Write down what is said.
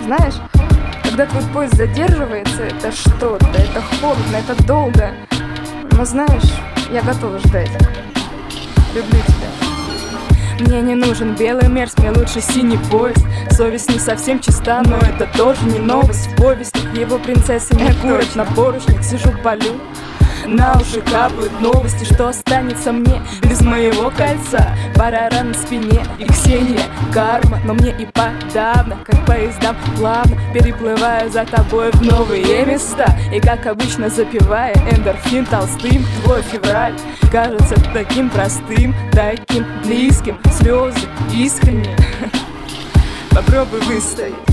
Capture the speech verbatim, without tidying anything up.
Знаешь, когда твой поезд задерживается, это что-то, это холодно, это долго. Но знаешь, я готова ждать. Люблю тебя. Мне не нужен белый мерз, мне лучше синий поезд. Совесть не совсем чиста, но это тоже не новость. В повестях его принцессы не курят на поручнях. Сижу, полю, на уши капают новости. Что останется мне без моего кольца? Пара ран на спине и Ксения, карма. Но мне и подавно, как поездам плавно переплываю за тобой в новые места. И как обычно запивая эндорфин толстым, твой февраль кажется таким простым, таким близким. Слезы искренние. Попробуй выстоять.